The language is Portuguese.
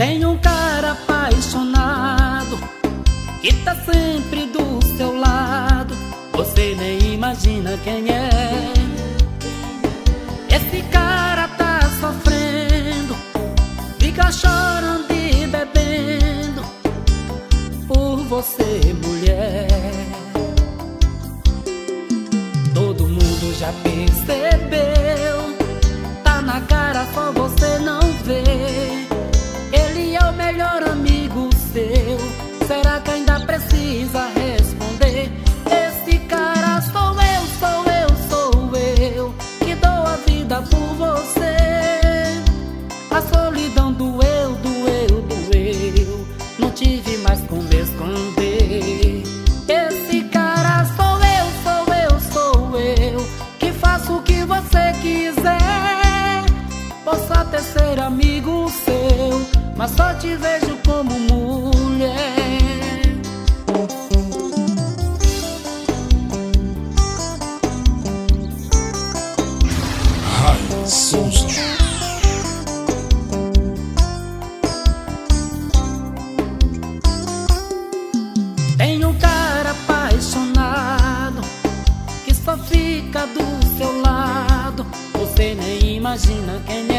Tem um cara apaixonado que tá sempre do seu lado. Você nem imagina quem é. Esse cara tá sofrendo, fica chorando e bebendo por você, mulher. Todo mundo já percebeu, tá na cara, só você não vê. Ele é o melhor amigo seu, será que ainda precisa responder? Esse cara sou eu, sou eu, sou eu, que dou a vida por você. A solidão doeu, doeu, doeu, não tive mais como esconder. Esse cara sou eu, sou eu, sou eu, que faço o que você quiser. Posso até ser amigo seu, mas só te vejo como mulher. Rai Souza. Tem um cara apaixonado que só fica do seu lado. Você nem imagina quem